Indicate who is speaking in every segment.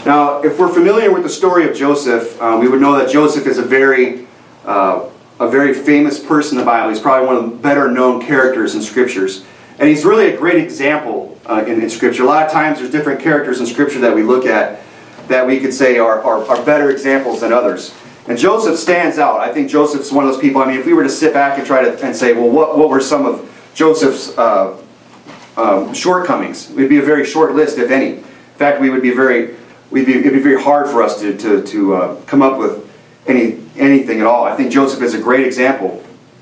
Speaker 1: Now, if we're familiar with the story of Joseph, we would know that Joseph is a very famous person in the Bible. He's probably one of the better known characters in Scriptures. And he's really a great example in Scripture. A lot of times there's different characters in Scripture that we look at that we could say are better examples than others. And Joseph stands out. I think Joseph's one of those people. I mean, if we were to sit back and try to say, well, what were some of Joseph's shortcomings? It would be a very short list, if any. In fact, it'd be very hard for us to come up with anything at all. I think Joseph is a great example.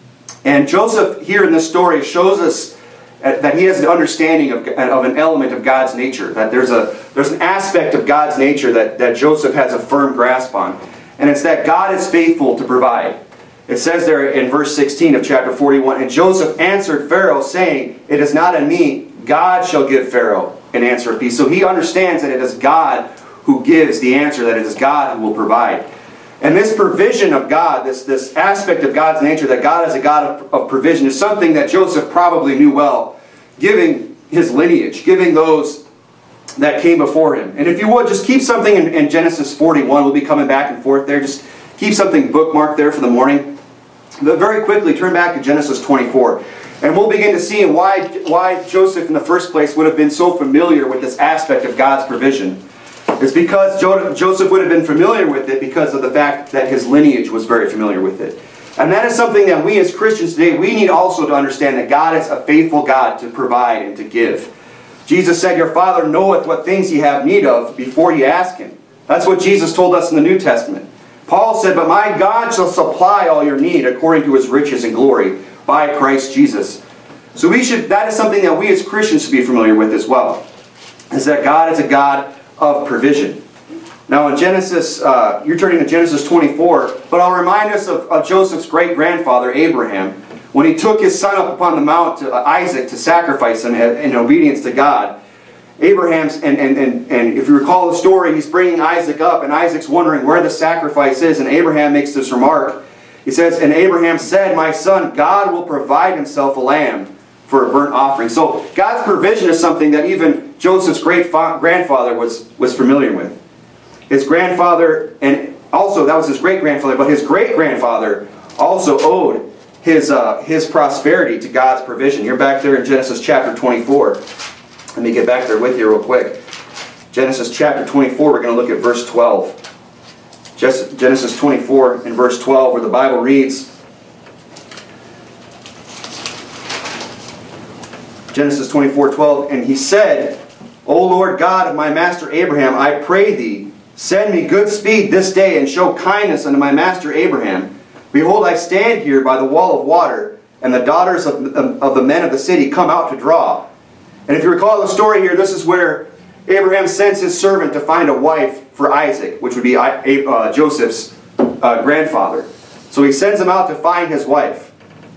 Speaker 1: And Joseph here in this story shows us that he has an understanding of an element of God's nature. That there's an aspect of God's nature that Joseph has a firm grasp on. And it's that God is faithful to provide. It says there in verse 16 of chapter 41, "And Joseph answered Pharaoh, saying, It is not in me, God shall give Pharaoh an answer of peace." So he understands that it is God who gives the answer, that it is God who will provide. And this provision of God, this aspect of God's nature, that God is a God of provision, is something that Joseph probably knew well, giving his lineage, giving those that came before him. And if you would, just keep something in Genesis 41. We'll be coming back and forth there. Just keep something bookmarked there for the morning. But very quickly, turn back to Genesis 24. And we'll begin to see why Joseph in the first place would have been so familiar with this aspect of God's provision. It's because Joseph would have been familiar with it because of the fact that his lineage was very familiar with it. And that is something that we as Christians today, we need also to understand that God is a faithful God to provide and to give. Jesus said, "Your Father knoweth what things ye have need of before ye ask Him." That's what Jesus told us in the New Testament. Paul said, "But my God shall supply all your need according to His riches and glory by Christ Jesus." So that is something that we as Christians should be familiar with as well. Is that God is a God of provision. Now in Genesis, you're turning to Genesis 24, but I'll remind us of Joseph's great-grandfather Abraham, when he took his son up upon the mount, Isaac, to sacrifice him in obedience to God. Abraham's, and if you recall the story, he's bringing Isaac up, and Isaac's wondering where the sacrifice is, and Abraham makes this remark. He says, "And Abraham said, My son, God will provide himself a lamb for a burnt offering." So God's provision is something that even Joseph's great-grandfather was familiar with. His grandfather, and also that was his great-grandfather, but his great-grandfather also owed his prosperity to God's provision. You're back there in Genesis chapter 24. Let me get back there with you real quick. Genesis chapter 24, we're going to look at verse 12. Genesis 24 and verse 12, where the Bible reads, Genesis 24:12, "And he said, O Lord God of my master Abraham, I pray thee, send me good speed this day, and show kindness unto my master Abraham. Behold, I stand here by the wall of water, and the daughters of the men of the city come out to draw." And if you recall the story here, this is where Abraham sends his servant to find a wife for Isaac, which would be Joseph's grandfather. So he sends him out to find his wife.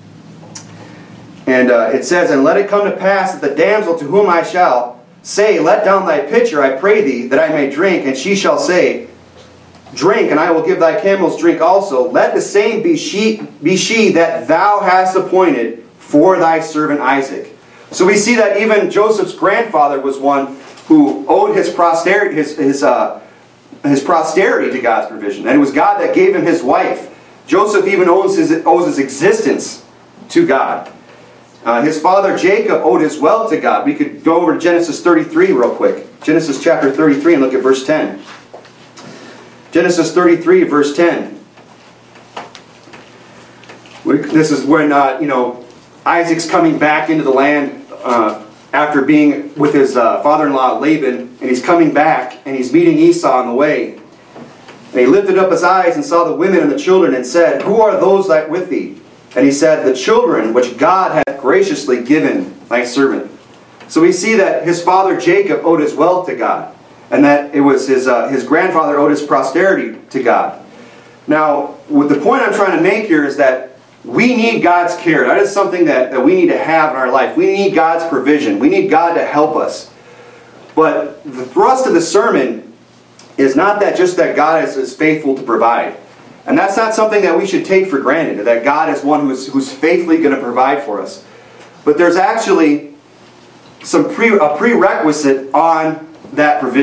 Speaker 1: And it says, "And let it come to pass that the damsel to whom I shall say, Let down thy pitcher, I pray thee, that I may drink, and she shall say, Drink, and I will give thy camels drink also. Let the same be she that thou hast appointed for thy servant Isaac." So we see that even Joseph's grandfather was one who owed his posterity to God's provision. And it was God that gave him his wife. Joseph even owes his existence to God. His father Jacob owed his wealth to God. We could go over to Genesis 33 real quick. Genesis chapter 33 and look at verse 10. Genesis 33 verse 10. This is when Isaac's coming back into the land after being with his father-in-law Laban, and he's coming back and he's meeting Esau on the way. And he lifted up his eyes and saw the women and the children, and said, "Who are those that with thee?" And he said, "The children which God hath graciously given thy servant." So we see that his father Jacob owed his wealth to God, and that it was his grandfather owed his posterity to God. Now, the point I'm trying to make here is that we need God's care. That is something that we need to have in our life. We need God's provision. We need God to help us. But the thrust of the sermon is not that God is faithful to provide. And that's not something that we should take for granted, that God is one who's faithfully going to provide for us. But there's actually a prerequisite on that provision.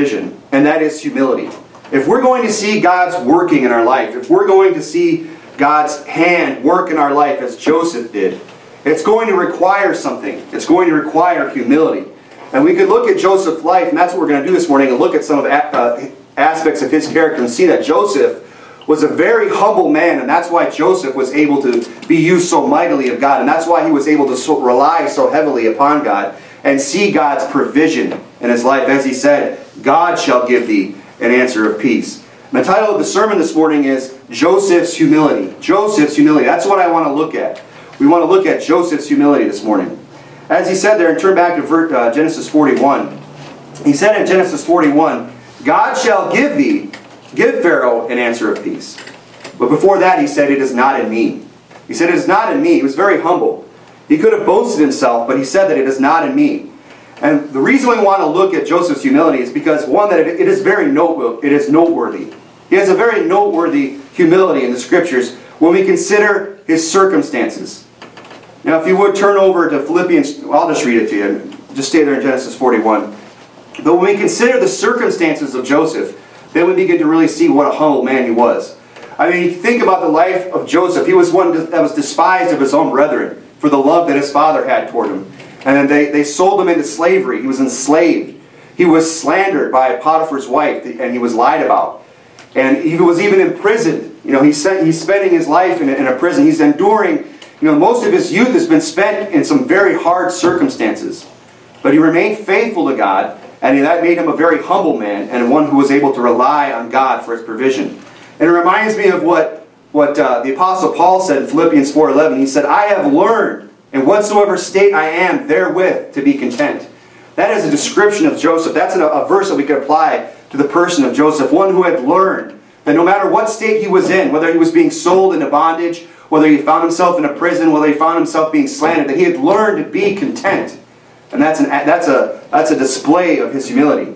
Speaker 1: and that is humility. If we're going to see God's working in our life, if we're going to see God's hand work in our life as Joseph did, it's going to require something. It's going to require humility. And we could look at Joseph's life, and that's what we're going to do this morning, and look at some of the aspects of his character and see that Joseph was a very humble man, and that's why Joseph was able to be used so mightily of God, and that's why he was able to rely so heavily upon God and see God's provision in his life. As he said, God shall give thee an answer of peace. And the title of the sermon this morning is Joseph's Humility. Joseph's humility. That's what I want to look at. We want to look at Joseph's humility this morning. As he said there, and turn back to Genesis 41. He said in Genesis 41, God shall give Pharaoh an answer of peace. But before that he said, it is not in me. He said, it is not in me. He was very humble. He could have boasted himself, but he said that it is not in me. And the reason we want to look at Joseph's humility is because, one, that it is very noteworthy. He has a very noteworthy humility in the Scriptures when we consider his circumstances. Now, if you would turn over to Philippians, I'll just read it to you. Just stay there in Genesis 41. But when we consider the circumstances of Joseph, then we begin to really see what a humble man he was. I mean, think about the life of Joseph. He was one that was despised of his own brethren for the love that his father had toward him. And then they sold him into slavery. He was enslaved. He was slandered by Potiphar's wife, and he was lied about. And he was even imprisoned. You know, he's spending his life in a prison. He's enduring. You know, most of his youth has been spent in some very hard circumstances. But he remained faithful to God, and that made him a very humble man and one who was able to rely on God for his provision. And it reminds me of what the Apostle Paul said in Philippians 4:11. He said, I have learned in whatsoever state I am therewith to be content. That is a description of Joseph. That's a verse that we could apply to the person of Joseph. One who had learned that no matter what state he was in, whether he was being sold into bondage, whether he found himself in a prison, whether he found himself being slandered, that he had learned to be content. And that's a display of his humility.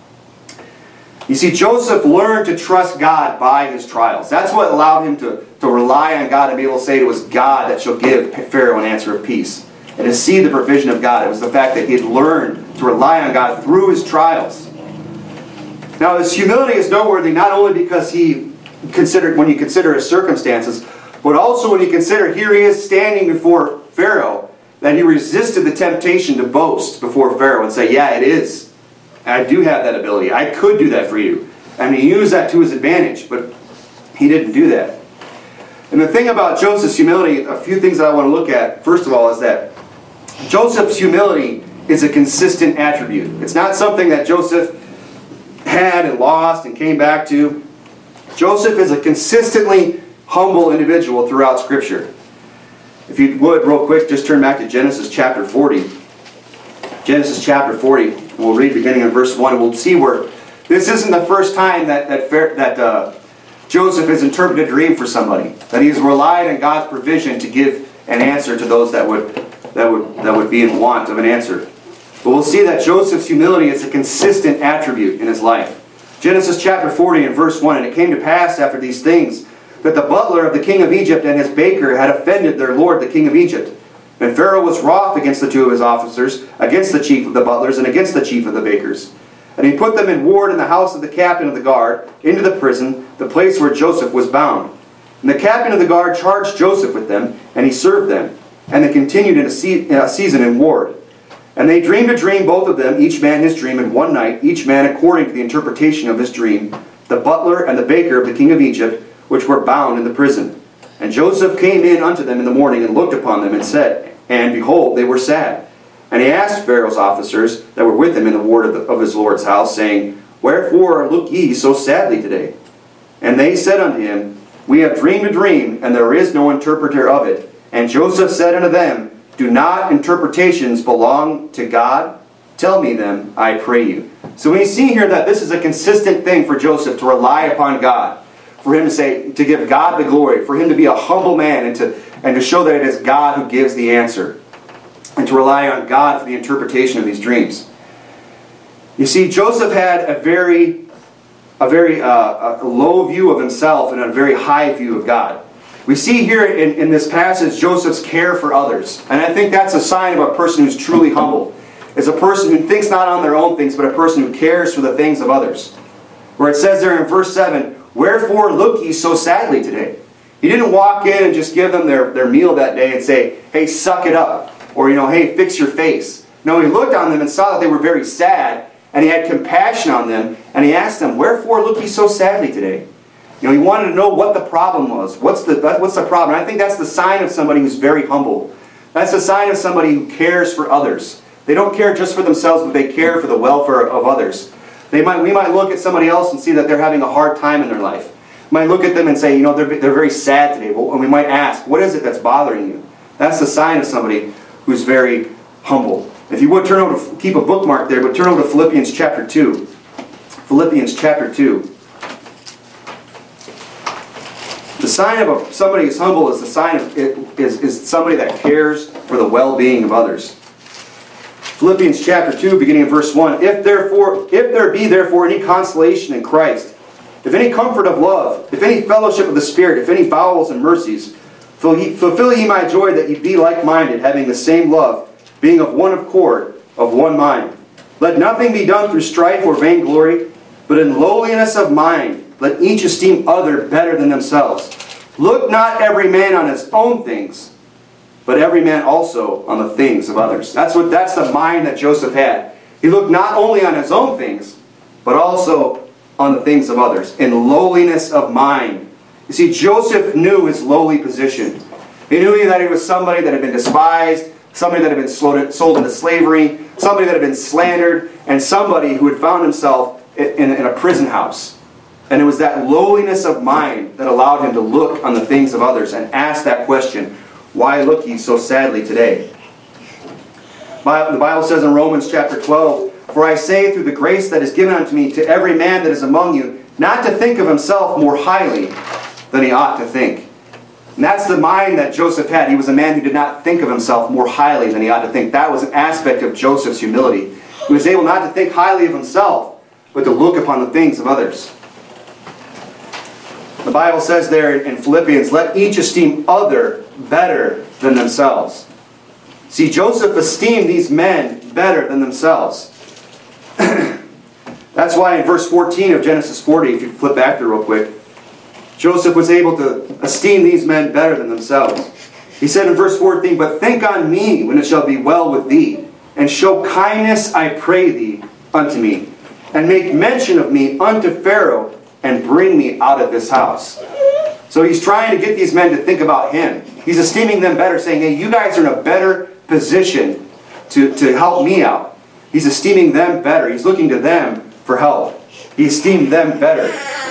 Speaker 1: You see, Joseph learned to trust God by his trials. That's what allowed him to rely on God and be able to say it was God that shall give Pharaoh an answer of peace. And to see the provision of God. It was the fact that he had learned to rely on God through his trials. Now, his humility is noteworthy not only because when you consider his circumstances, but also when you consider here he is standing before Pharaoh, that he resisted the temptation to boast before Pharaoh and say, yeah, it is. I do have that ability. I could do that for you. And he used that to his advantage, but he didn't do that. And the thing about Joseph's humility, a few things that I want to look at, first of all, is that Joseph's humility is a consistent attribute. It's not something that Joseph had and lost and came back to. Joseph is a consistently humble individual throughout Scripture. If you would, real quick, just turn back to Genesis chapter 40. Genesis chapter 40, and we'll read beginning in verse 1, and we'll see where this isn't the first time that Joseph has interpreted a dream for somebody. That he's relied on God's provision to give an answer to those that would be in want of an answer. But we'll see that Joseph's humility is a consistent attribute in his life. Genesis chapter 40 and verse 1, and it came to pass after these things that the butler of the king of Egypt and his baker had offended their lord the king of Egypt. And Pharaoh was wroth against the two of his officers, against the chief of the butlers, and against the chief of the bakers. And he put them in ward in the house of the captain of the guard, into the prison, the place where Joseph was bound. And the captain of the guard charged Joseph with them, and he served them. And they continued in a season in ward. And they dreamed a dream, both of them, each man his dream, in one night, each man according to the interpretation of his dream, the butler and the baker of the king of Egypt, which were bound in the prison. And Joseph came in unto them in the morning, and looked upon them, and said, and behold, they were sad. And he asked Pharaoh's officers that were with him in the ward of his lord's house, saying, wherefore look ye so sadly today? And they said unto him, we have dreamed a dream, and there is no interpreter of it. And Joseph said unto them, do not interpretations belong to God? Tell me them, I pray you. So we see here that this is a consistent thing for Joseph to rely upon God. For him to give God the glory. For him to be a humble man and to show that it is God who gives the answer. And to rely on God for the interpretation of these dreams. You see, Joseph had a very low view of himself and a very high view of God. We see here in this passage Joseph's care for others. And I think that's a sign of a person who's truly humble. Is a person who thinks not on their own things, but a person who cares for the things of others. Where it says there in verse 7, "Wherefore look ye so sadly today?" He didn't walk in and just give them their meal that day and say, "Hey, suck it up," or, "Hey, fix your face." No, he looked on them and saw that they were very sad, and he had compassion on them, and he asked them, "Wherefore look ye so sadly today?" He wanted to know what the problem was. What's the problem? And I think that's the sign of somebody who's very humble. That's the sign of somebody who cares for others. They don't care just for themselves, but they care for the welfare of others. We might look at somebody else and see that they're having a hard time in their life. We might look at them and say, they're very sad today. And we might ask, what is it that's bothering you? That's the sign of somebody who's very humble. If you would turn over, keep a bookmark there, but turn over to Philippians chapter 2. Philippians chapter 2. The sign of somebody who's humble is the sign of is somebody that cares for the well-being of others. Philippians chapter 2, beginning of verse 1. If there be therefore any consolation in Christ, if any comfort of love, if any fellowship of the Spirit, if any bowels and mercies, fulfill ye my joy, that ye be like-minded, having the same love, being of one accord, of one mind. Let nothing be done through strife or vainglory, but in lowliness of mind, let each esteem other better than themselves. Look not every man on his own things, but every man also on the things of others. That's the mind that Joseph had. He looked not only on his own things, but also on the things of others, in lowliness of mind. You see, Joseph knew his lowly position. He knew that he was somebody that had been despised, somebody that had been sold into slavery, somebody that had been slandered, and somebody who had found himself in a prison house. And it was that lowliness of mind that allowed him to look on the things of others and ask that question, why look ye so sadly today? The Bible says in Romans chapter 12, for I say through the grace that is given unto me to every man that is among you, not to think of himself more highly than he ought to think. And that's the mind that Joseph had. He was a man who did not think of himself more highly than he ought to think. That was an aspect of Joseph's humility. He was able not to think highly of himself, but to look upon the things of others. The Bible says there in Philippians, let each esteem other better than themselves. See, Joseph esteemed these men better than themselves. That's why in verse 14 of Genesis 40, if you flip back there real quick, Joseph was able to esteem these men better than themselves. He said in verse 14, but think on me when it shall be well with thee, and show kindness, I pray thee, unto me, and make mention of me unto Pharaoh, and bring me out of this house. So he's trying to get these men to think about him. He's esteeming them better, saying, hey, you guys are in a better position to help me out. He's esteeming them better. He's looking to them for help. He esteemed them better.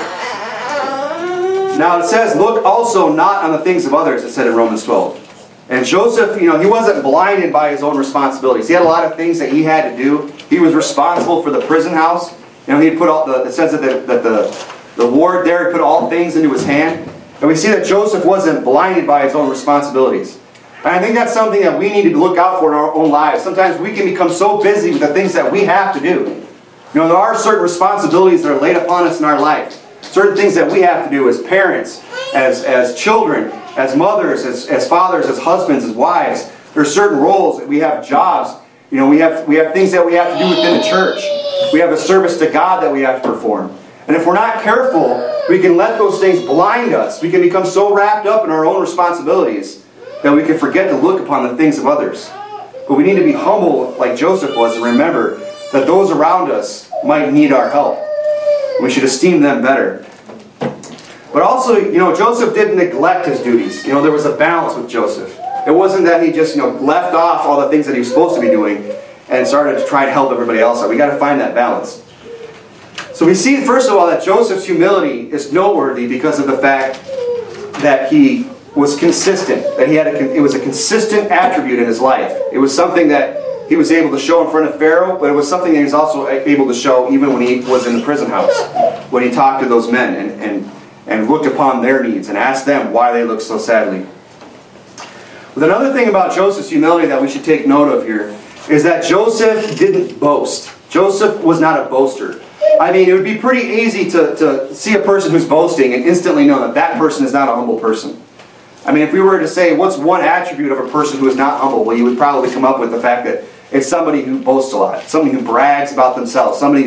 Speaker 1: Now it says, look also not on the things of others, it said in Romans 12. And Joseph, he wasn't blinded by his own responsibilities. He had a lot of things that he had to do. He was responsible for the prison house. He'd put it says that the ward there had put all things into his hand. And we see that Joseph wasn't blinded by his own responsibilities. And I think that's something that we need to look out for in our own lives. Sometimes we can become so busy with the things that we have to do. There are certain responsibilities that are laid upon us in our life. Certain things that we have to do as parents, as children, as mothers, as fathers, as husbands, as wives. There are certain roles. We have jobs. We have things that we have to do within the church. We have a service to God that we have to perform. And if we're not careful, we can let those things blind us. We can become so wrapped up in our own responsibilities that we can forget to look upon the things of others. But we need to be humble like Joseph was and remember that those around us might need our help. We should esteem them better. But also, Joseph didn't neglect his duties. There was a balance with Joseph. It wasn't that he just, left off all the things that he was supposed to be doing and started to try and help everybody else out. We got to find that balance. So we see, first of all, that Joseph's humility is noteworthy because of the fact that he was consistent. That it was a consistent attribute in his life. It was something that he was able to show in front of Pharaoh, but it was something that he was also able to show even when he was in the prison house, when he talked to those men and looked upon their needs and asked them why they looked so sadly. But another thing about Joseph's humility that we should take note of here is that Joseph didn't boast. Joseph was not a boaster. I mean, it would be pretty easy to see a person who's boasting and instantly know that that person is not a humble person. I mean, if we were to say, what's one attribute of a person who is not humble? Well, you would probably come up with the fact that it's somebody who boasts a lot, somebody who brags about themselves, somebody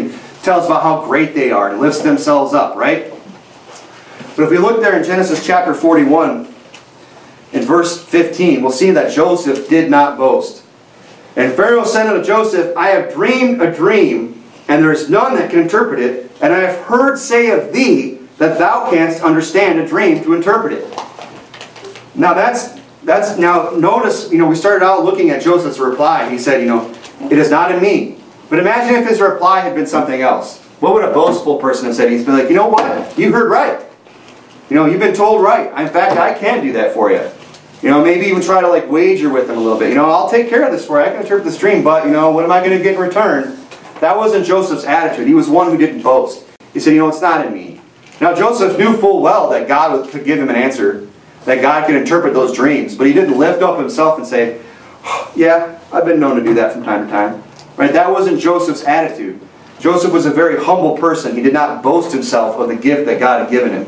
Speaker 1: tells about how great they are and lifts themselves up, right? But if we look there in Genesis chapter 41, in verse 15, we'll see that Joseph did not boast. And Pharaoh said unto Joseph, I have dreamed a dream, and there is none that can interpret it, and I have heard say of thee that thou canst understand a dream to interpret it. Now now notice, we started out looking at Joseph's reply. He said, it is not in me. But imagine if his reply had been something else. What would a boastful person have said? He's been like, you know what? You heard right. You've been told right. In fact, I can do that for you. Maybe even try to wager with him a little bit. I'll take care of this for you. I can interpret this dream, but, what am I going to get in return? That wasn't Joseph's attitude. He was one who didn't boast. He said, it's not in me. Now, Joseph knew full well that God could give him an answer, that God could interpret those dreams, but he didn't lift up himself and say, yeah, I've been known to do that from time to time. Right? That wasn't Joseph's attitude. Joseph was a very humble person. He did not boast himself of the gift that God had given him.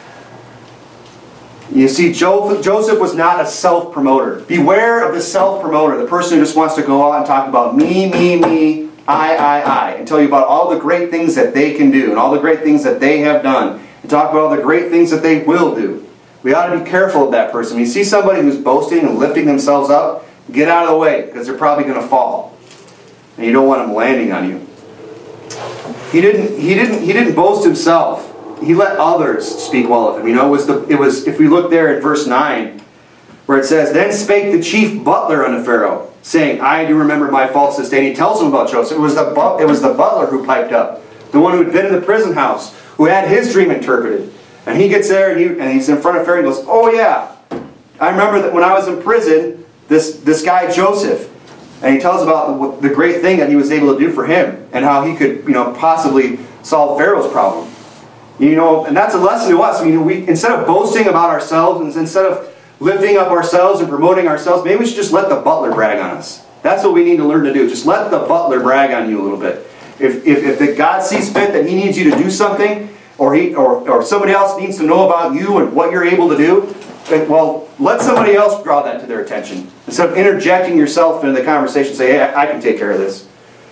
Speaker 1: You see, Joseph was not a self-promoter. Beware of the self-promoter, the person who just wants to go out and talk about me, I, and tell you about all the great things that they can do and all the great things that they have done, and talk about all the great things that they will do. We ought to be careful of that person. When you see somebody who's boasting and lifting themselves up, get out of the way, because they're probably going to fall. And you don't want them landing on you. He didn't boast himself. He let others speak well of him. It was if we look there at verse 9, where it says, Then spake the chief butler unto Pharaoh, saying, I do remember my faults this day. And he tells him about Joseph. It was the butler who piped up, the one who had been in the prison house, who had his dream interpreted. And he gets there and he's in front of Pharaoh and goes, oh yeah, I remember that when I was in prison, this guy Joseph, and he tells about the great thing that he was able to do for him and how he could possibly solve Pharaoh's problem. And that's a lesson to us. We instead of boasting about ourselves, and instead of lifting up ourselves and promoting ourselves, maybe we should just let the butler brag on us. That's what we need to learn to do. Just let the butler brag on you a little bit. If God sees fit that he needs you to do something, or somebody else needs to know about you and what you're able to do, well, let somebody else draw that to their attention. Instead of interjecting yourself into the conversation, say, hey, I can take care of this.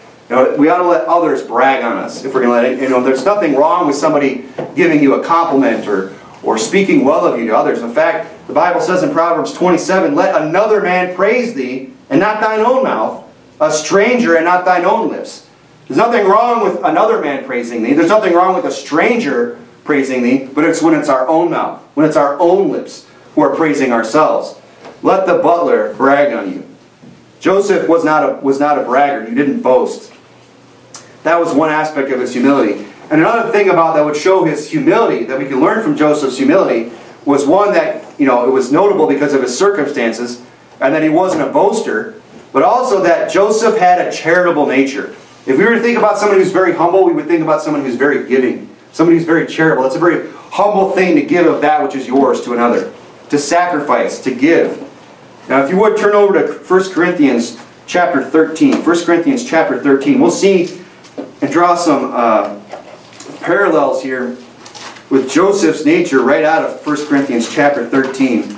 Speaker 1: We ought to let others brag on us if we're going to let it. There's nothing wrong with somebody giving you a compliment or speaking well of you to others. In fact, the Bible says in Proverbs 27, let another man praise thee, and not thine own mouth, a stranger and not thine own lips. There's nothing wrong with another man praising thee. There's nothing wrong with a stranger praising thee, but it's when it's our own mouth, when it's our own lips who are praising ourselves. Let the butler brag on you. Joseph was not a braggart. He didn't boast. That was one aspect of his humility. And another thing about that would show his humility, that we can learn from Joseph's humility, was one that, it was notable because of his circumstances, and that he wasn't a boaster, but also that Joseph had a charitable nature. If we were to think about somebody who's very humble, we would think about someone who's very giving, somebody who's very charitable. It's a very humble thing to give of that which is yours to another, to sacrifice, to give. Now, if you would turn over to 1 Corinthians chapter 13. 1 Corinthians chapter 13. We'll see and draw some parallels here with Joseph's nature right out of 1 Corinthians chapter 13.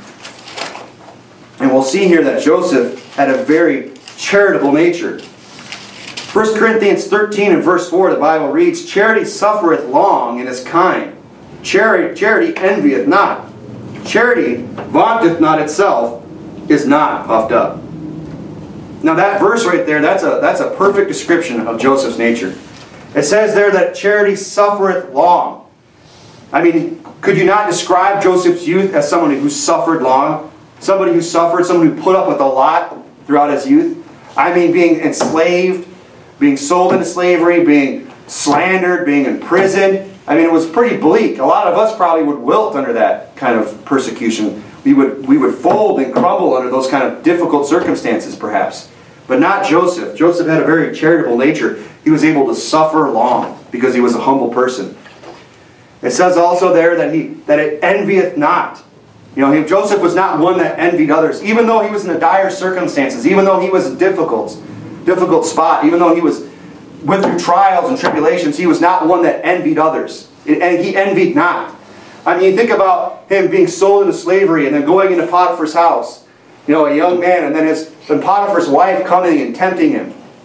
Speaker 1: And we'll see here that Joseph had a very charitable nature. 1 Corinthians 13 and verse 4, the Bible reads, Charity suffereth long and is kind. Charity envieth not. Charity vaunteth not itself, is not puffed up. Now that verse right there, that's a perfect description of Joseph's nature. It says there that charity suffereth long. I mean, could you not describe Joseph's youth as someone who suffered long? Somebody who suffered, someone who put up with a lot throughout his youth? I mean, being enslaved, being sold into slavery, being slandered, being imprisoned. I mean, it was pretty bleak. A lot of us probably would wilt under that kind of persecution. We would fold and crumble under those kind of difficult circumstances, perhaps. But not Joseph. Joseph had a very charitable nature. He was able to suffer long because he was a humble person. It says also there that it envieth not. Joseph was not one that envied others, even though he was in the dire circumstances, even though he was in a difficult spot, even though he went through trials and tribulations. He was not one that envied others, and he envied not. I mean, you think about him being sold into slavery and then going into Potiphar's house, a young man, and then Potiphar's wife coming and tempting him.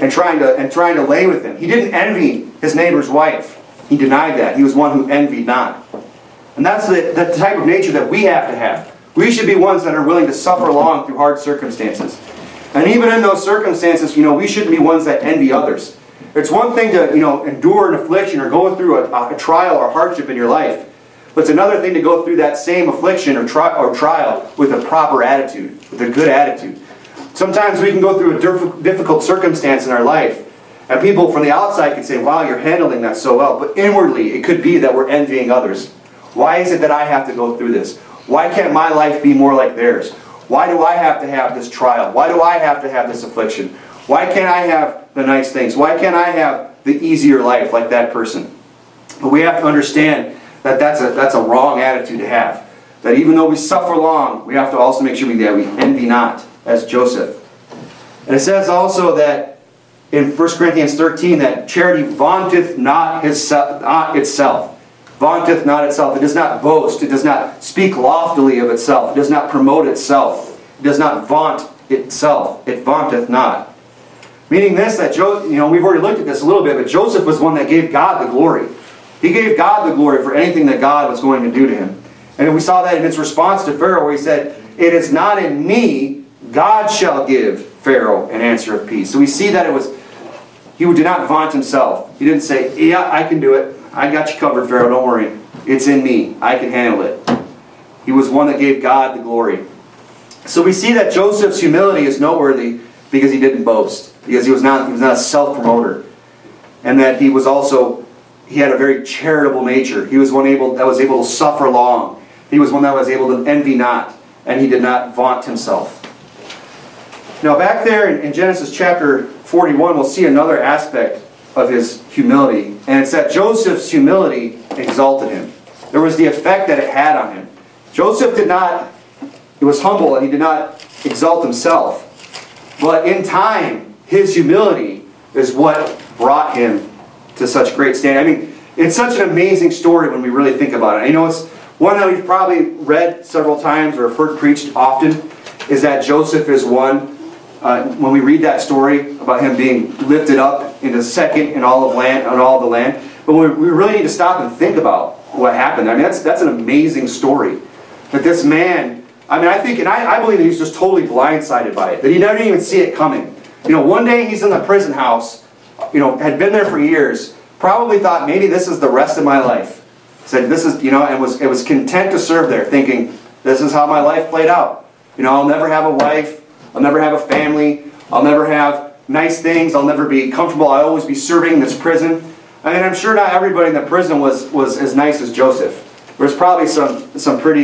Speaker 1: and trying to lay with him. He didn't envy his neighbor's wife. He denied that. He was one who envied not. And that's the type of nature that we have to have. We should be ones that are willing to suffer long through hard circumstances. And even in those circumstances, we shouldn't be ones that envy others. It's one thing to, endure an affliction or go through a trial or hardship in your life. But it's another thing to go through that same affliction or trial with a proper attitude, with a good attitude. Sometimes we can go through a difficult circumstance in our life, and people from the outside can say, wow, you're handling that so well. But inwardly, it could be that we're envying others. Why is it that I have to go through this? Why can't my life be more like theirs? Why do I have to have this trial? Why do I have to have this affliction? Why can't I have the nice things? Why can't I have the easier life like that person? But we have to understand that that's a wrong attitude to have. That even though we suffer long, we have to also make sure that we envy not, as Joseph. And it says also that in 1 Corinthians 13 that charity vaunteth not itself. Vaunteth not itself. It does not boast. It does not speak loftily of itself. It does not promote itself. It does not vaunt itself. It vaunteth not. Meaning this, that we've already looked at this a little bit, but Joseph was one that gave God the glory. He gave God the glory for anything that God was going to do to him. And we saw that in his response to Pharaoh, where he said, "It is not in me, God shall give Pharaoh an answer of peace." So we see that he did not vaunt himself. He didn't say, "Yeah, I can do it. I got you covered, Pharaoh, don't worry. It's in me. I can handle it." He was one that gave God the glory. So we see that Joseph's humility is noteworthy because he didn't boast. Because he was not a self-promoter. And that he had a very charitable nature. He was one that was able to suffer long. He was one that was able to envy not. And he did not vaunt himself. Now back there in Genesis chapter 41, we'll see another aspect of his humility. And it's that Joseph's humility exalted him. There was the effect that it had on him. Joseph he was humble and he did not exalt himself. But in time, his humility is what brought him to such great standing. I mean, it's such an amazing story when we really think about it. It's one that we've probably read several times or have heard preached often, is that Joseph is one. When we read that story about him being lifted up into second in all of the land, but we really need to stop and think about what happened. I mean, that's an amazing story. That this man, I believe that he was just totally blindsided by it. That he didn't even see it coming. One day he's in the prison house, had been there for years, probably thought maybe this is the rest of my life. Said this is, and was content to serve there, thinking this is how my life played out. I'll never have a wife. I'll never have a family. I'll never have nice things. I'll never be comfortable. I'll always be serving in this prison. I mean, I'm sure not everybody in the prison was as nice as Joseph. There's probably some pretty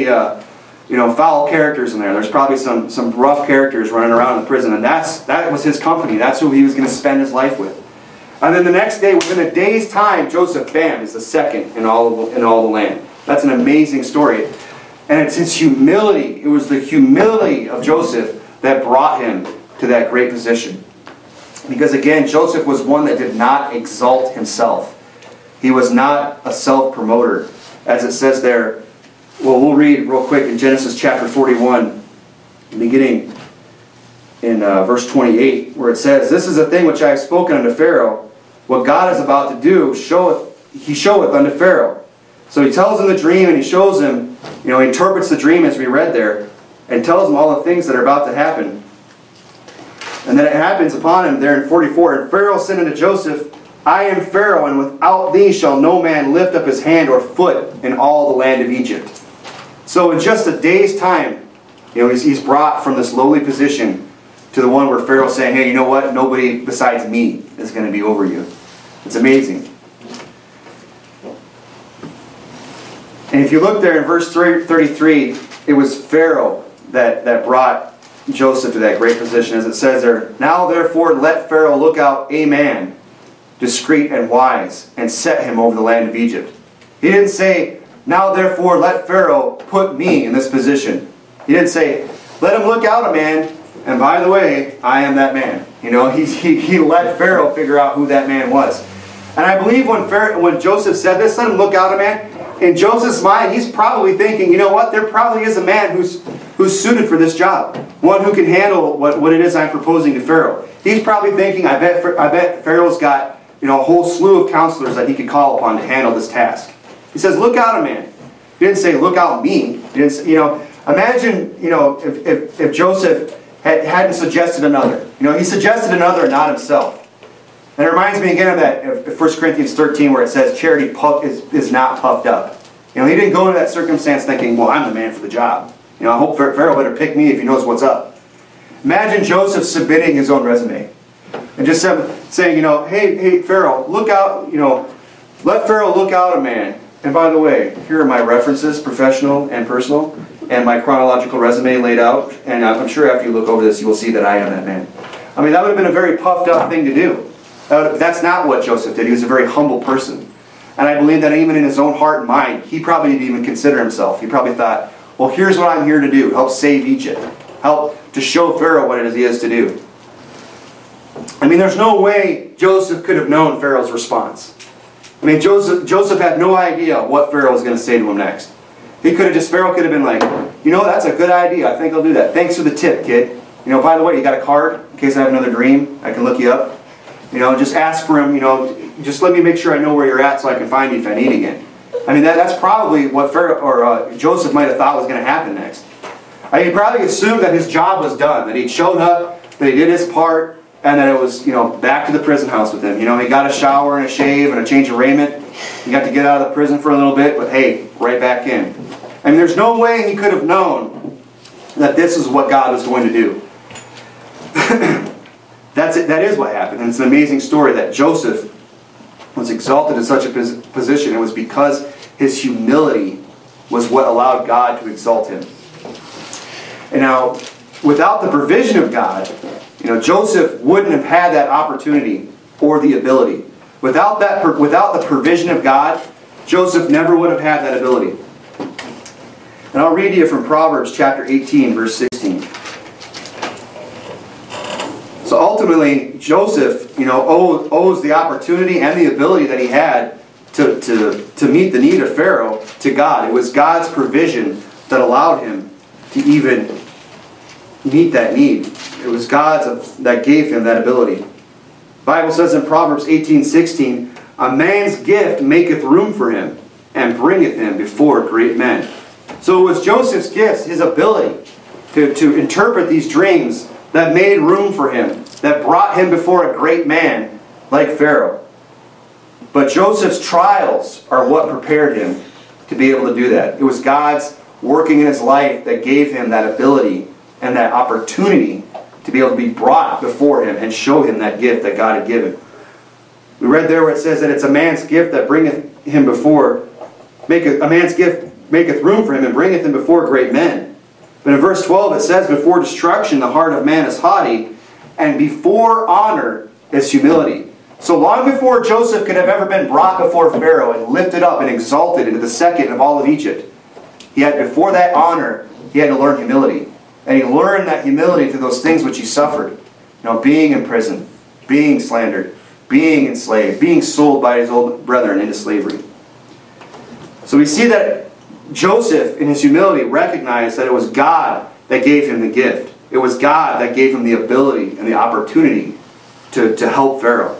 Speaker 1: foul characters in there. There's probably some rough characters running around in the prison, and that was his company. That's who he was going to spend his life with. And then the next day, within a day's time, Joseph, bam, is the second in all the land. That's an amazing story. And it's his humility. It was the humility of Joseph that brought him to that great position. Because again, Joseph was one that did not exalt himself. He was not a self-promoter. As it says there, well, we'll read real quick in Genesis chapter 41, beginning in verse 28, where it says, "This is a thing which I have spoken unto Pharaoh. What God is about to do, he showeth unto Pharaoh." So he tells him the dream, and he shows him, he interprets the dream as we read there, and tells him all the things that are about to happen. And then it happens upon him there in 44. "And Pharaoh said unto Joseph, I am Pharaoh, and without thee shall no man lift up his hand or foot in all the land of Egypt." So in just a day's time, he's brought from this lowly position to the one where Pharaoh's saying, "Hey, you know what? Nobody besides me is going to be over you." It's amazing. And if you look there in verse 33, it was Pharaoh that brought Joseph to that great position. As it says there, "Now therefore let Pharaoh look out a man, discreet and wise, and set him over the land of Egypt." He didn't say, "Now therefore let Pharaoh put me in this position." He didn't say, "Let him look out a man, and by the way, I am that man." He let Pharaoh figure out who that man was. And I believe when Joseph said this, "Let him look out a man," in Joseph's mind, he's probably thinking, you know what, there probably is a man who's suited for this job. One who can handle what it is I'm proposing to Pharaoh. He's probably thinking, I bet Pharaoh's got a whole slew of counselors that he could call upon to handle this task. He says, look out a man. He didn't say, look out me. He didn't say, imagine, if Joseph hadn't suggested another. He suggested another and not himself. And it reminds me again of that 1 Corinthians 13 where it says charity is not puffed up. He didn't go into that circumstance thinking, well, I'm the man for the job. I hope Pharaoh better pick me if he knows what's up. Imagine Joseph submitting his own resume. And just saying, hey, Pharaoh, look out, let Pharaoh look out a man. And by the way, here are my references, professional and personal, and my chronological resume laid out. And I'm sure after you look over this, you will see that I am that man. That would have been a very puffed up thing to do. That's not what Joseph did. He was a very humble person. And I believe that even in his own heart and mind, he probably didn't even consider himself. He probably thought, well, here's what I'm here to do. Help save Egypt. Help to show Pharaoh what it is he is to do. There's no way Joseph could have known Pharaoh's response. Joseph had no idea what Pharaoh was going to say to him next. Pharaoh could have been like, that's a good idea. I think I'll do that. Thanks for the tip, kid. By the way, you got a card in case I have another dream. I can look you up. Just ask for him, just let me make sure I know where you're at so I can find you if I need again. That's probably what Pharaoh or Joseph might have thought was going to happen next. He probably assumed that his job was done, that he'd shown up, that he did his part, and that it was, back to the prison house with him. He got a shower and a shave and a change of raiment. He got to get out of the prison for a little bit, but hey, right back in. There's no way he could have known that this is what God was going to do. That is what happened. And it's an amazing story that Joseph was exalted in such a position. It was because his humility was what allowed God to exalt him. And now, without the provision of God, Joseph wouldn't have had that opportunity or the ability. Without the provision of God, Joseph never would have had that ability. And I'll read to you from Proverbs chapter 18, verse 16. So ultimately, Joseph, owes the opportunity and the ability that he had to meet the need of Pharaoh to God. It was God's provision that allowed him to even meet that need. It was God that gave him that ability. The Bible says in Proverbs 18:16, a man's gift maketh room for him, and bringeth him before great men. So it was Joseph's gifts, his ability to interpret these dreams, that made room for him, that brought him before a great man like Pharaoh. But Joseph's trials are what prepared him to be able to do that. It was God's working in his life that gave him that ability and that opportunity to be able to be brought before him and show him that gift that God had given. We read there where it says that it's a man's gift that bringeth him before, a man's gift maketh room for him and bringeth him before great men. But in verse 12 it says, before destruction the heart of man is haughty, and before honor is humility. So long before Joseph could have ever been brought before Pharaoh and lifted up and exalted into the second of all of Egypt, before that honor, he had to learn humility. And he learned that humility through those things which he suffered. Being in prison, being slandered, being enslaved, being sold by his old brethren into slavery. So we see that Joseph, in his humility, recognized that it was God that gave him the gift. It was God that gave him the ability and the opportunity to help Pharaoh.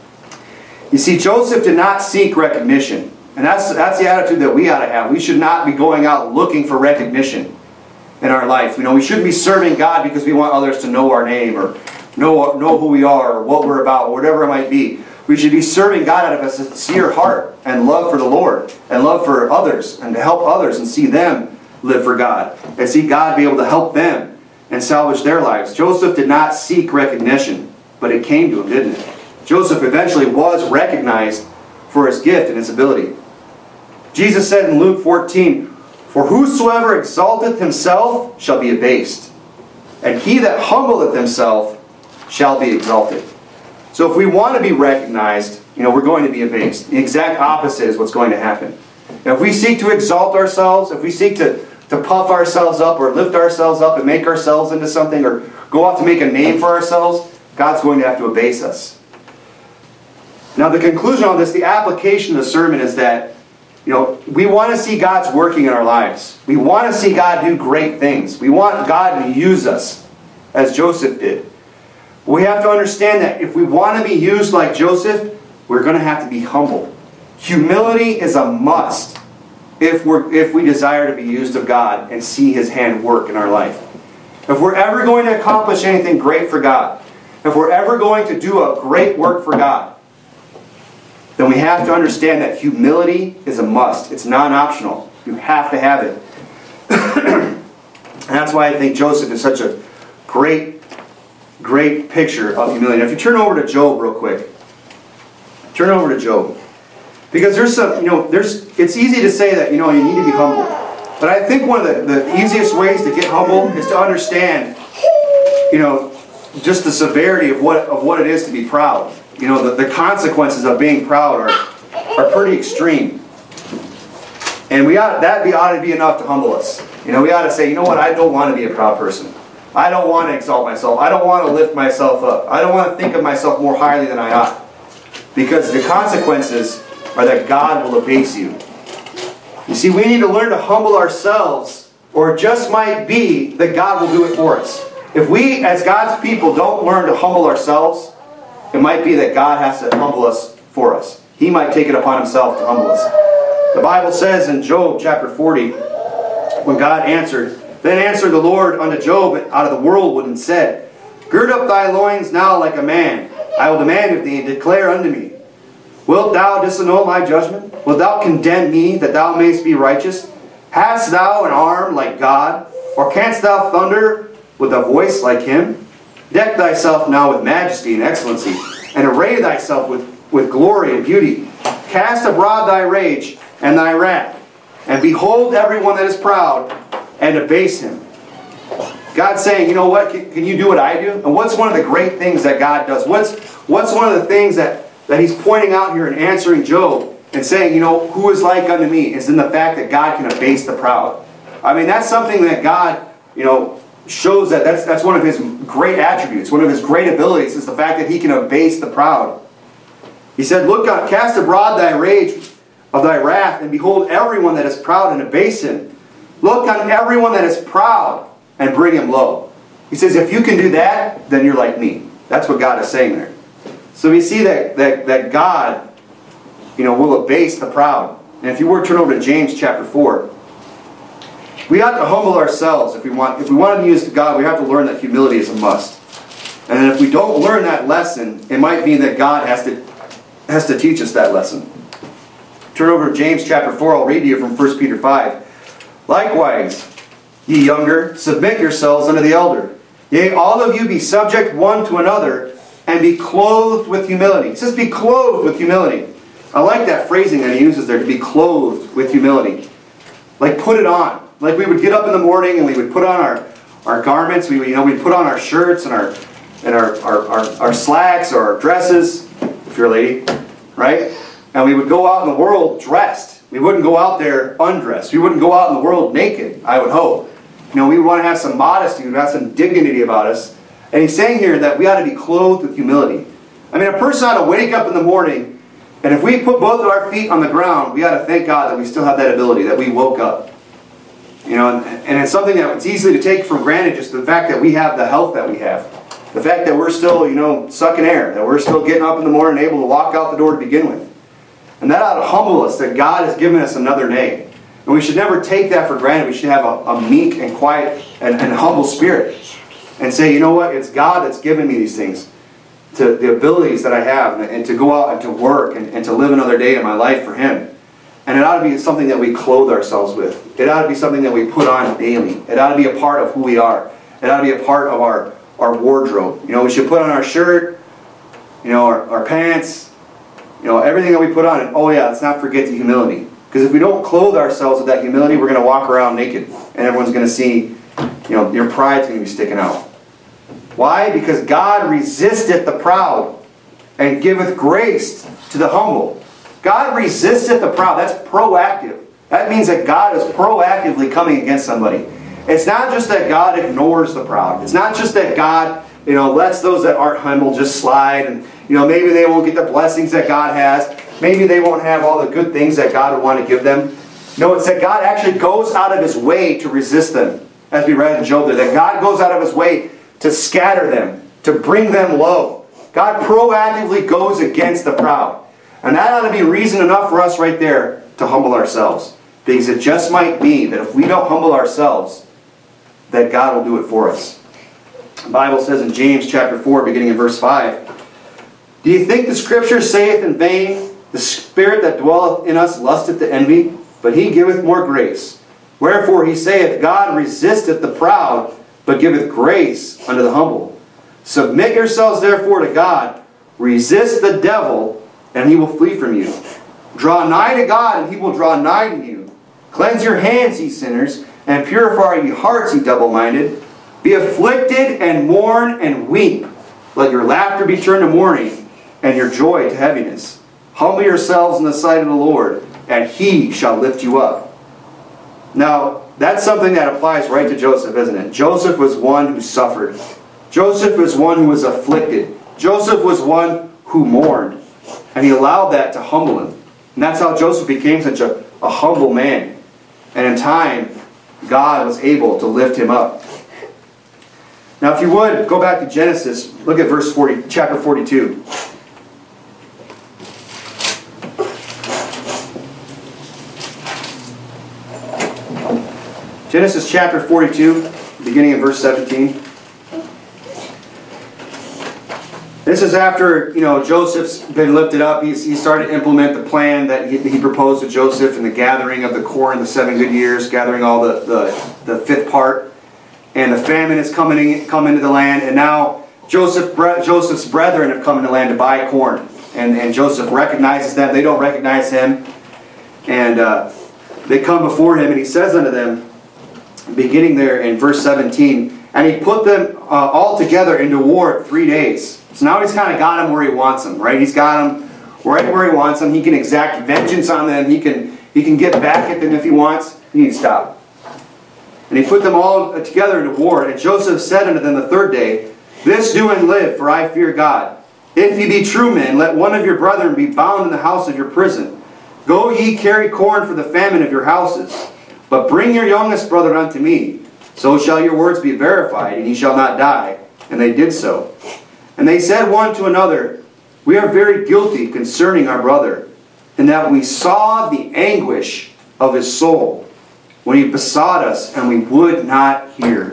Speaker 1: You see, Joseph did not seek recognition. And that's the attitude that we ought to have. We should not be going out looking for recognition in our life. We shouldn't be serving God because we want others to know our name or know who we are or what we're about, or whatever it might be. We should be serving God out of a sincere heart and love for the Lord and love for others and to help others and see them live for God and see God be able to help them and salvage their lives. Joseph did not seek recognition, but it came to him, didn't it? Joseph eventually was recognized for his gift and his ability. Jesus said in Luke 14, for whosoever exalteth himself shall be abased, and he that humbleth himself shall be exalted. So if we want to be recognized, we're going to be abased. The exact opposite is what's going to happen. Now, if we seek to exalt ourselves, if we seek to puff ourselves up or lift ourselves up and make ourselves into something or go off to make a name for ourselves, God's going to have to abase us. Now the conclusion on this, the application of the sermon is that, we want to see God's working in our lives. We want to see God do great things. We want God to use us, as Joseph did. We have to understand that if we want to be used like Joseph, we're going to have to be humble. Humility is a must if we desire to be used of God and see His hand work in our life. If we're ever going to accomplish anything great for God, if we're ever going to do a great work for God, then we have to understand that humility is a must. It's non-optional. You have to have it. And that's why I think Joseph is such a great picture of humility. Now, if you turn over to Job real quick. Turn over to Job. Because there's some, it's easy to say that, you need to be humble. But I think one of the easiest ways to get humble is to understand, just the severity of what it is to be proud. The consequences of being proud are pretty extreme. And that ought to be enough to humble us. We ought to say, I don't want to be a proud person. I don't want to exalt myself. I don't want to lift myself up. I don't want to think of myself more highly than I ought. Because the consequences are that God will abase you. You see, we need to learn to humble ourselves, or it just might be that God will do it for us. If we, as God's people, don't learn to humble ourselves, it might be that God has to humble us for us. He might take it upon Himself to humble us. The Bible says in Job chapter 40, when God answered, then answered the Lord unto Job out of the whirlwind and said, gird up thy loins now like a man. I will demand of thee, and declare unto me. Wilt thou disannul my judgment? Wilt thou condemn me, that thou mayest be righteous? Hast thou an arm like God? Or canst thou thunder with a voice like Him? Deck thyself now with majesty and excellency, and array thyself with glory and beauty. Cast abroad thy rage and thy wrath, and behold everyone that is proud, and abase him. God's saying, can you do what I do? And what's one of the great things that God does? What's one of the things that He's pointing out here and answering Job and saying, who is like unto me, is in the fact that God can abase the proud. I mean, that's something that God, shows that's one of His great attributes, one of His great abilities, is the fact that He can abase the proud. He said, look, cast abroad thy rage of thy wrath, and behold everyone that is proud, and abase him. Look on everyone that is proud, and bring him low. He says, if you can do that, then you're like me. That's what God is saying there. So we see that God, will abase the proud. And if you were to turn over to James chapter 4, we have to humble ourselves. If we want to be used to God, we have to learn that humility is a must. And if we don't learn that lesson, it might mean that God has to teach us that lesson. Turn over to James chapter 4. I'll read to you from 1 Peter 5. Likewise, ye younger, submit yourselves unto the elder. Yea, all of you be subject one to another, and be clothed with humility. It says be clothed with humility. I like that phrasing that he uses there, to be clothed with humility. Like put it on. Like we would get up in the morning and we would put on our garments. We'd put on our shirts and our slacks or our dresses, if you're a lady, right? And we would go out in the world dressed. We wouldn't go out there undressed. We wouldn't go out in the world naked, I would hope. We would want to have some modesty. We would have some dignity about us. And he's saying here that we ought to be clothed with humility. I mean, a person ought to wake up in the morning, and if we put both of our feet on the ground, we ought to thank God that we still have that ability, that we woke up. And it's something that it's easy to take for granted, just the fact that we have the health that we have. The fact that we're still, sucking air, that we're still getting up in the morning and able to walk out the door to begin with. And that ought to humble us, that God has given us another day. And we should never take that for granted. We should have a meek and quiet and humble spirit. And say, you know what, it's God that's given me these things, to the abilities that I have, and to go out and to work and to live another day in my life for Him. And it ought to be something that we clothe ourselves with. It ought to be something that we put on daily. It ought to be a part of who we are. It ought to be a part of our wardrobe. We should put on our shirt, our pants, everything that we put on. And oh yeah, let's not forget the humility. Because if we don't clothe ourselves with that humility, we're going to walk around naked. And everyone's going to see, your pride's going to be sticking out. Why? Because God resisteth the proud and giveth grace to the humble. God resisteth the proud. That's proactive. That means that God is proactively coming against somebody. It's not just that God ignores the proud. It's not just that God, lets those that aren't humble just slide and, maybe they won't get the blessings that God has. maybe they won't have all the good things that God would want to give them. No, it's that God actually goes out of His way to resist them. As we read in Job there, that God goes out of His way to scatter them, to bring them low. God proactively goes against the proud. And that ought to be reason enough for us right there to humble ourselves. Because it just might be that if we don't humble ourselves, that God will do it for us. The Bible says in James chapter 4, beginning in verse 5, "Do you think the Scripture saith in vain, the Spirit that dwelleth in us lusteth to envy? But He giveth more grace. Wherefore He saith, God resisteth the proud, but giveth grace unto the humble. Submit yourselves therefore to God. Resist the devil, and he will flee from you. Draw nigh to God, and He will draw nigh to you. Cleanse your hands, ye sinners, and purify ye hearts, ye double-minded. Be afflicted, and mourn, and weep. Let your laughter be turned to mourning, and your joy to heaviness. Humble yourselves in the sight of the Lord, and He shall lift you up." Now, that's something that applies right to Joseph, isn't it? Joseph was one who suffered. Joseph was one who was afflicted. Joseph was one who mourned. And he allowed that to humble him. And that's how Joseph became such a humble man. And in time, God was able to lift him up. Now, if you would, go back to Genesis. Look at chapter 42. Genesis chapter 42, beginning in verse 17. This is after, Joseph's been lifted up. He started to implement the plan that he proposed to Joseph in the gathering of the corn, the 7 good years, gathering all the fifth part. And the famine is come into the land. And now Joseph's brethren have come into the land to buy corn. And Joseph recognizes them. They don't recognize him. And they come before him, and he says unto them, beginning there in verse 17, "And he put them all together into war 3 days." So now he's kind of got them where he wants them, right? He's got them right where he wants them. He can exact vengeance on them. He can get back at them if he wants. He needs to stop. "And he put them all together into war. And Joseph said unto them the third day, This do and live, for I fear God. If ye be true men, let one of your brethren be bound in the house of your prison. Go ye carry corn for the famine of your houses. But bring your youngest brother unto me. So shall your words be verified, and ye shall not die. And they did so. And they said one to another, We are very guilty concerning our brother, in that we saw the anguish of his soul, when he besought us, and we would not hear.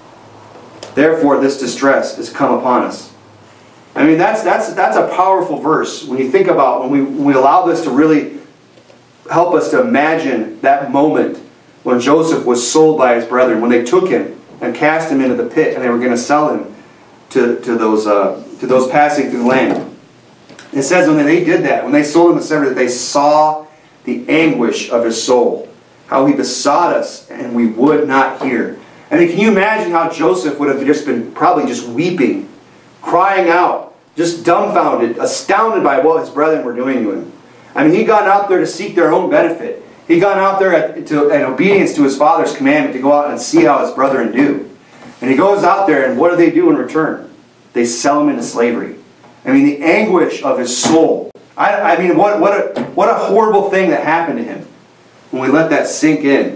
Speaker 1: Therefore this distress is come upon us." I mean, that's a powerful verse when you think about, when we allow this to really help us to imagine that moment when Joseph was sold by his brethren, when they took him and cast him into the pit, and they were going to sell him to those passing through the land. It says when they did that, when they sold him, it said that they saw the anguish of his soul, how he besought us, and we would not hear. I mean, can you imagine how Joseph would have just been probably just weeping, crying out, just dumbfounded, astounded by what his brethren were doing to him. I mean, he'd gone out there to seek their own benefit. He'd gone out there in obedience to his father's commandment to go out and see how his brethren do. And he goes out there, and what do they do in return? They sell him into slavery. I mean, the anguish of his soul. I mean, what a horrible thing that happened to him when we let that sink in.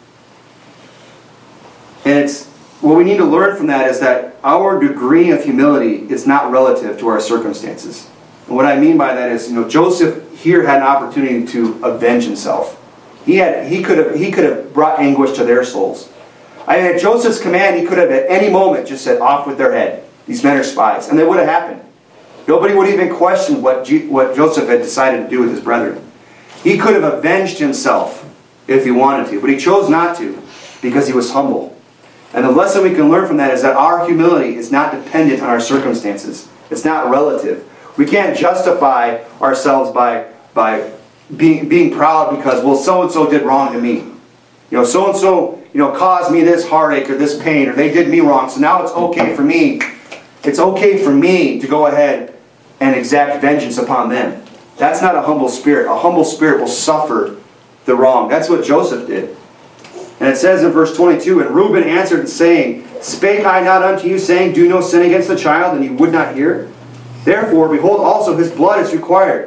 Speaker 1: And what we need to learn from that is that our degree of humility is not relative to our circumstances. And what I mean by that is, Joseph here had an opportunity to avenge himself. He could have brought anguish to their souls. I mean, at Joseph's command, he could have at any moment just said, "Off with their head. These men are spies." And they would have happened. Nobody would even question what Joseph had decided to do with his brethren. He could have avenged himself if he wanted to, but he chose not to because he was humble. And the lesson we can learn from that is that our humility is not dependent on our circumstances. It's not relative. We can't justify ourselves by being proud because, well, so-and-so did wrong to me. So-and-so, caused me this heartache or this pain, or they did me wrong, so now it's okay for me. It's okay for me to go ahead and exact vengeance upon them. That's not a humble spirit. A humble spirit will suffer the wrong. That's what Joseph did. And it says in verse 22, "And Reuben answered, saying, Spake I not unto you, saying, Do no sin against the child, and ye would not hear? Therefore, behold, also his blood is required.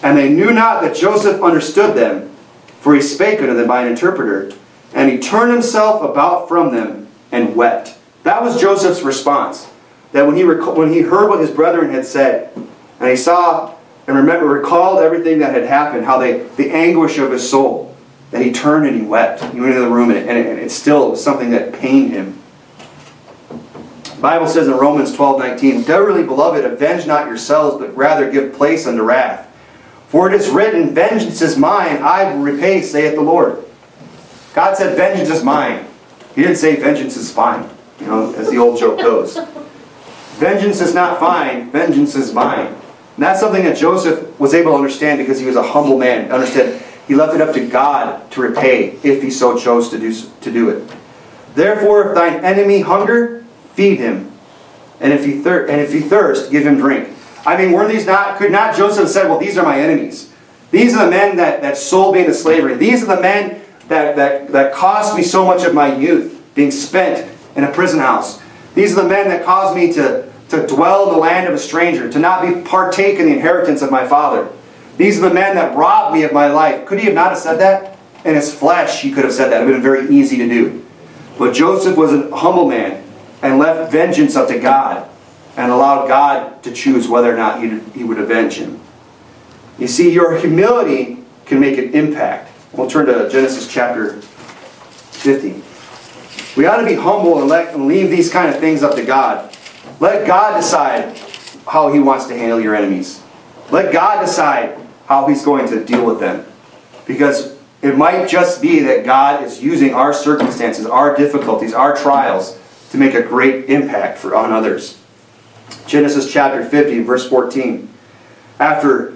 Speaker 1: And they knew not that Joseph understood them, for he spake unto them by an interpreter. And he turned himself about from them and wept. That was Joseph's response. That when he heard what his brethren had said, and he saw and recalled everything that had happened, how the anguish of his soul, that he turned and he wept. He went into the room, and it still was something that pained him. The Bible says in Romans 12:19, "Verily, beloved, avenge not yourselves, but rather give place unto wrath. For it is written, Vengeance is mine, I will repay, saith the Lord." God said, vengeance is mine. He didn't say vengeance is fine, as the old joke goes. Vengeance is not fine, vengeance is mine. And that's something that Joseph was able to understand because he was a humble man. Understood, he left it up to God to repay if he so chose to do it. "Therefore, if thine enemy hunger, feed him. And if he thirst, give him drink." I mean, could not Joseph have said, well, these are my enemies. These are the men that sold me into slavery. These are the men that cost me so much of my youth being spent in a prison house. These are the men that caused me to dwell in the land of a stranger, to not partake in the inheritance of my father. These are the men that robbed me of my life. Could he have not have said that? In his flesh, he could have said that. It would have been very easy to do. But Joseph was a humble man and left vengeance up to God and allowed God to choose whether or not he would avenge him. You see, your humility can make an impact. We'll turn to Genesis chapter 50. We ought to be humble and leave these kind of things up to God. Let God decide how he wants to handle your enemies. Let God decide how he's going to deal with them. Because it might just be that God is using our circumstances, our difficulties, our trials to make a great impact on others. Genesis chapter 50, verse 14. After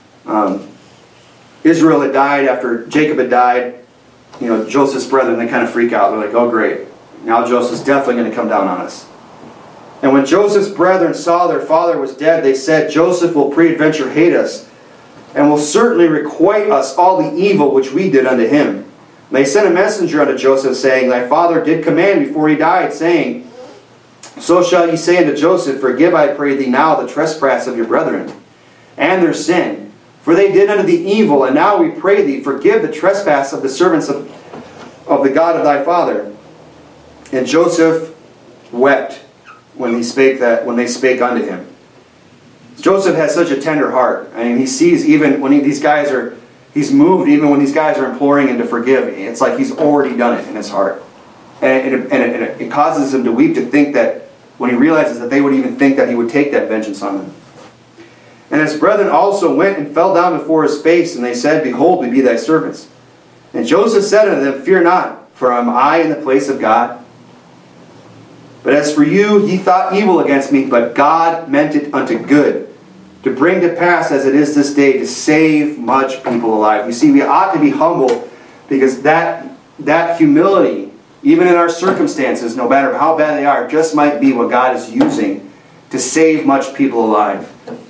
Speaker 1: Israel had died, after Jacob had died, Joseph's brethren, they kind of freak out. They're like, oh great, now Joseph's definitely going to come down on us. And when Joseph's brethren saw their father was dead, they said, Joseph will peradventure hate us, and will certainly requite us all the evil which we did unto him. And they sent a messenger unto Joseph, saying, Thy father did command before he died, saying, So shall ye say unto Joseph, Forgive, I pray thee now, the trespass of your brethren, and their sin. For they did unto thee evil, and now we pray thee, forgive the trespass of the servants of the God of thy father. And Joseph wept when they spake unto him. Joseph has such a tender heart. I mean, he sees even when he's moved even when these guys are imploring him to forgive. It's like he's already done it in his heart. And it causes him to weep to think that when he realizes that they would even think that he would take that vengeance on them. And his brethren also went and fell down before his face, and they said, Behold, we be thy servants. And Joseph said unto them, Fear not, for am I in the place of God? But as for you, ye thought evil against me, but God meant it unto good, to bring to pass as it is this day, to save much people alive. You see, we ought to be humble, because that humility, even in our circumstances, no matter how bad they are, just might be what God is using to save much people alive.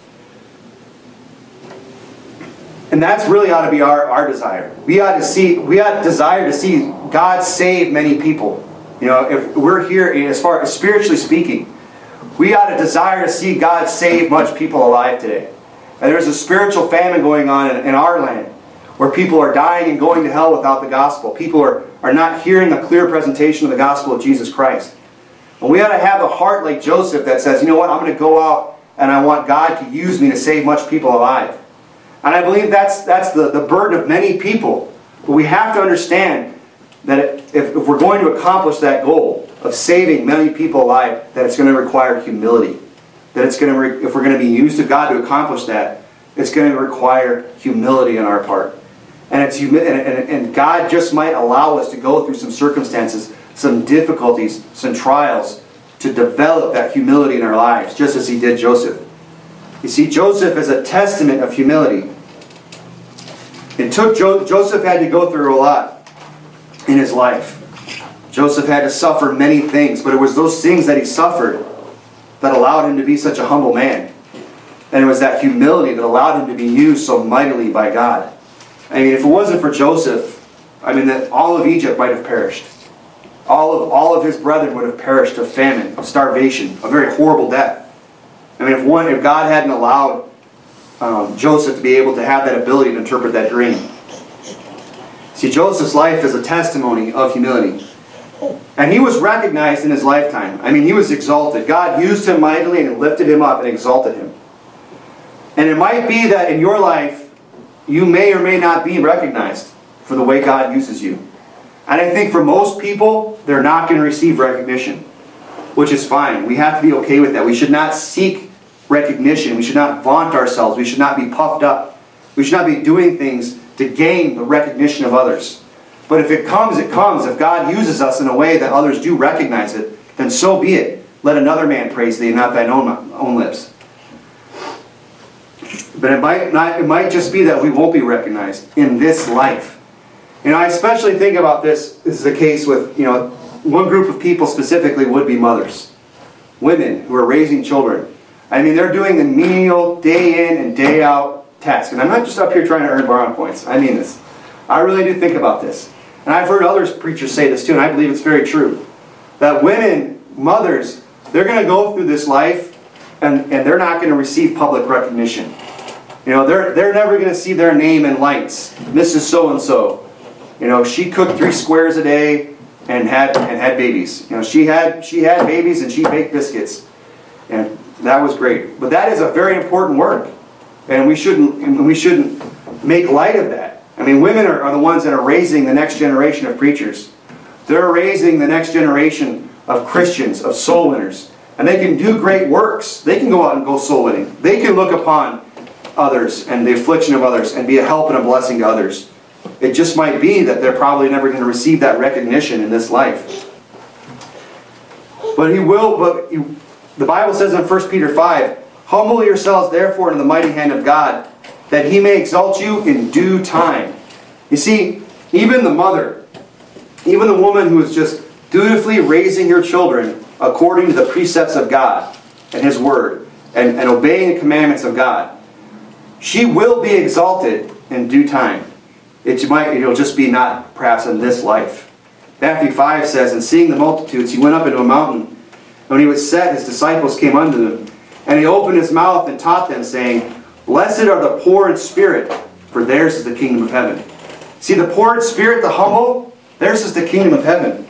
Speaker 1: And that's really ought to be our desire. We ought to desire to see God save many people. If we're here, as far as spiritually speaking, we ought to desire to see God save much people alive today. And there's a spiritual famine going on in our land, where people are dying and going to hell without the gospel. People are not hearing a clear presentation of the gospel of Jesus Christ. And we ought to have a heart like Joseph that says, you know what, I'm going to go out and I want God to use me to save much people alive. And I believe that's the burden of many people. But we have to understand that if we're going to accomplish that goal of saving many people alive, that it's going to require humility. That if we're going to be used of God to accomplish that, it's going to require humility on our part. And God just might allow us to go through some circumstances, some difficulties, some trials, to develop that humility in our lives, just as he did Joseph. You see, Joseph is a testament of humility. Joseph had to go through a lot in his life. Joseph had to suffer many things, but it was those things that he suffered that allowed him to be such a humble man. And it was that humility that allowed him to be used so mightily by God. I mean, if it wasn't for Joseph, that all of Egypt might have perished. All of his brethren would have perished of famine, of starvation, a very horrible death. If God hadn't allowed Joseph to be able to have that ability to interpret that dream. See, Joseph's life is a testimony of humility. And he was recognized in his lifetime. I mean, he was exalted. God used him mightily and lifted him up and exalted him. And it might be that in your life, you may or may not be recognized for the way God uses you. And I think for most people, they're not going to receive recognition, which is fine. We have to be okay with that. We should not seek recognition. We should not vaunt ourselves. We should not be puffed up. We should not be doing things to gain the recognition of others. But if it comes, it comes. If God uses us in a way that others do recognize it, then so be it. Let another man praise thee, not thine own lips. But it might just be that we won't be recognized in this life. I especially think about this. This is the case with, one group of people specifically would be mothers. Women who are raising children. I mean, they're doing the menial, day in and day out task. And I'm not just up here trying to earn brownie points. I mean this. I really do think about this. And I've heard other preachers say this too, and I believe it's very true. That women, mothers, they're going to go through this life and they're not going to receive public recognition. They're never going to see their name in lights. Mrs. So-and-so. She cooked 3 squares a day and had babies. She had babies and she baked biscuits. And that was great. But that is a very important work. And we shouldn't make light of that. I mean, women are the ones that are raising the next generation of preachers. They're raising the next generation of Christians, of soul winners. And they can do great works. They can go out and go soul winning. They can look upon others and the affliction of others and be a help and a blessing to others. It just might be that they're probably never going to receive that recognition in this life. But he will. The Bible says in 1 Peter 5, humble yourselves therefore in the mighty hand of God, that He may exalt you in due time. You see, even the mother, even the woman who is just dutifully raising her children according to the precepts of God and His Word, and obeying the commandments of God, she will be exalted in due time. It'll just be not perhaps in this life. Matthew 5 says, and seeing the multitudes, He went up into a mountain. And when He was set, His disciples came unto Him. And He opened His mouth and taught them, saying, blessed are the poor in spirit, for theirs is the kingdom of heaven. See, the poor in spirit, the humble, theirs is the kingdom of heaven,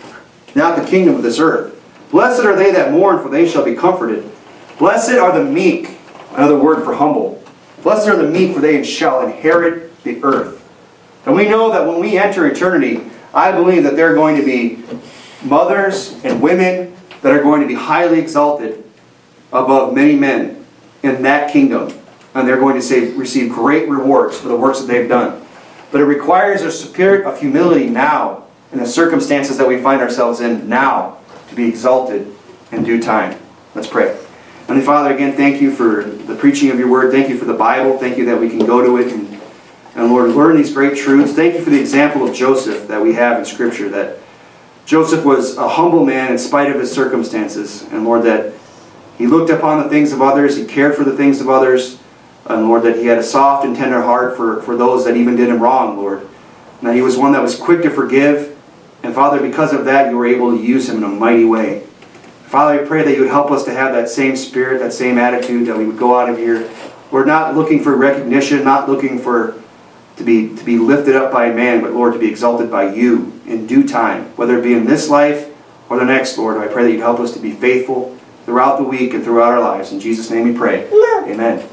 Speaker 1: not the kingdom of this earth. Blessed are they that mourn, for they shall be comforted. Blessed are the meek, another word for humble. Blessed are the meek, for they shall inherit the earth. And we know that when we enter eternity, I believe that there are going to be mothers and women that are going to be highly exalted above many men in that kingdom. And they're going to receive great rewards for the works that they've done. But it requires a spirit of humility now, in the circumstances that we find ourselves in now, to be exalted in due time. Let's pray. Heavenly Father, again, thank You for the preaching of Your Word. Thank You for the Bible. Thank You that we can go to it and Lord, learn these great truths. Thank You for the example of Joseph that we have in Scripture, that Joseph was a humble man in spite of his circumstances. And Lord, that he looked upon the things of others, he cared for the things of others, and Lord, that he had a soft and tender heart for those that even did him wrong, Lord. And that he was one that was quick to forgive. And Father, because of that, You were able to use him in a mighty way. Father, I pray that You would help us to have that same spirit, that same attitude, that we would go out of here. We're not looking for recognition, not looking to be lifted up by man, but Lord, to be exalted by You in due time, whether it be in this life or the next, Lord. I pray that You'd help us to be faithful throughout the week and throughout our lives. In Jesus' name we pray. Amen.